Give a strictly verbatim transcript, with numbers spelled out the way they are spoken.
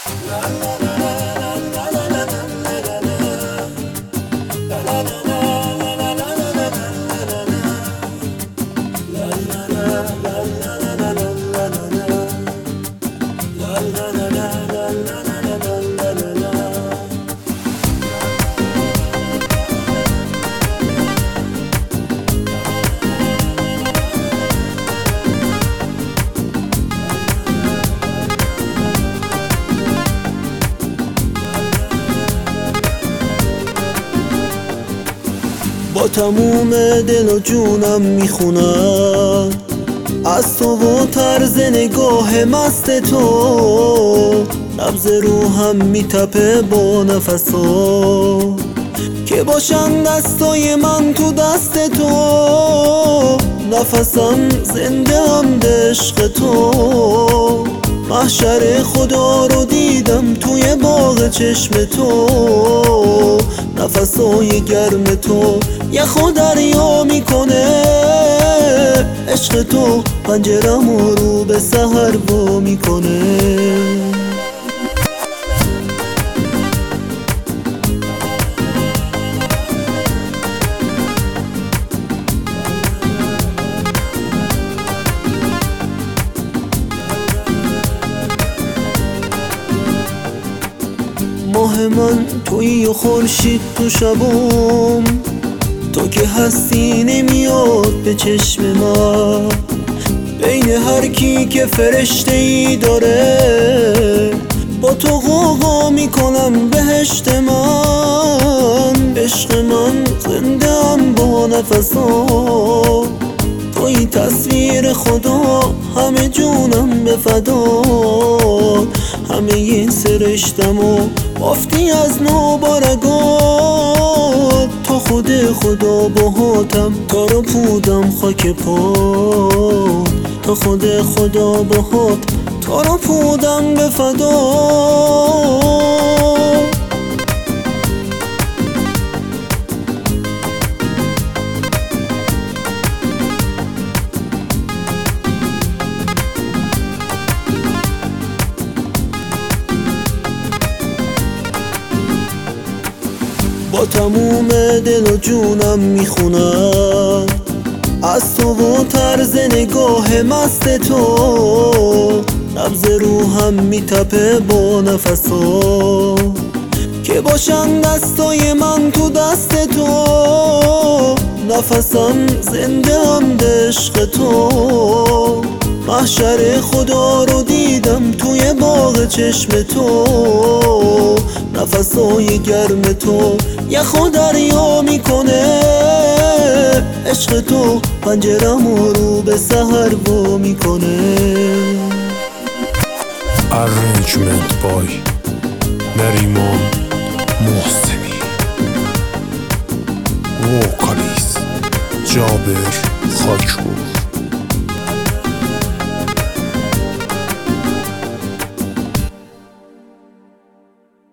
با تموم دل و جونم میخونم از تو و طرز نگاه مست تو، نبض روحم میتپه با نفسا که باشن دستای من تو دست تو. نفسم زنده هم به عشق تو، محشر خدا رو دیدم توی باغ چشم تو. نفسای گرم تو یخ و دریا میکنه، عشق تو پنجره‌مو رو به سحر وا میکنه. ماه من تویی و خورشید تو شبم، تو که هستی نمیاد به چشم من. بین هر کی که فرشته ای داره، با تو غوغا میکنم بهشت من. عشق من زنده ام با نفسا، توی تصویر خدا، همه جونم به فدا. همه این سرشتم و بافتی از نو بارگات، تو خود خدا باهاتم تا رو پودم خاک پا. تو خود خدا باهات تا رو پودم به فدا. با تموم دل و جونم میخونم از تو و طرز نگاه مست تو، نبض روحم میتپه با نفسا که باشن دستای من تو دست تو. نفسم زنده هم به عشق تو، محشر خدا رو دیدم توی باغ چشم تو. نفسای گرم تو یخ و دریا میکنه، عشق تو پنجره‌مو رو به سحر وا میکنه. Arrangement by نریمان محسنی، وکالیست جابر خاکپور.